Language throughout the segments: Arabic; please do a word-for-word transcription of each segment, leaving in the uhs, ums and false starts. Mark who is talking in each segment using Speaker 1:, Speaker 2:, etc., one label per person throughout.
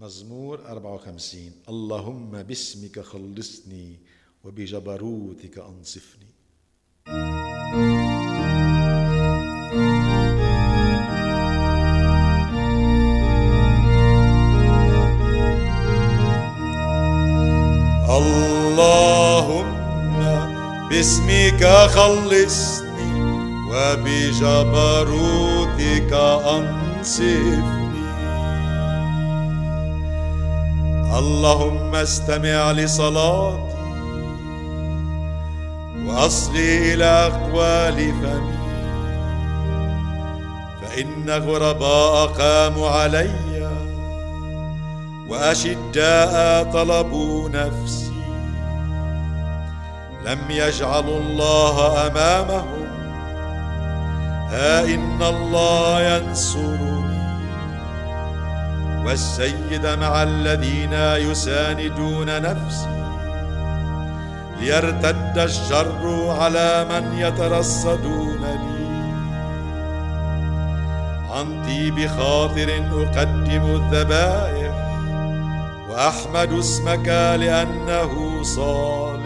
Speaker 1: مزمور أربعة وخمسين. اللهم باسمك خلصني وبجبروتك أنصفني. اللهم باسمك خلصني وبجبروتك أنصفني. اللهم استمع لصلاتي وأصغي إلى أقوال فمي، فإن غرباء قاموا علي وأشداء طلبوا نفسي. لم يجعلوا الله أمامهم، ها إن الله ينصرني، والسيد مع الذين يساندون نفسي، ليرتد الشر على من يترصدون لي. عن طيب خاطر أقدم الذبائح وأحمد اسمك لأنه صالح.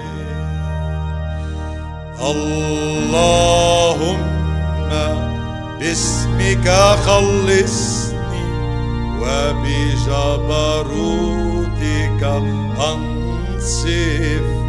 Speaker 1: اللهم باسمك خلصني وبجبروتك أنصفني.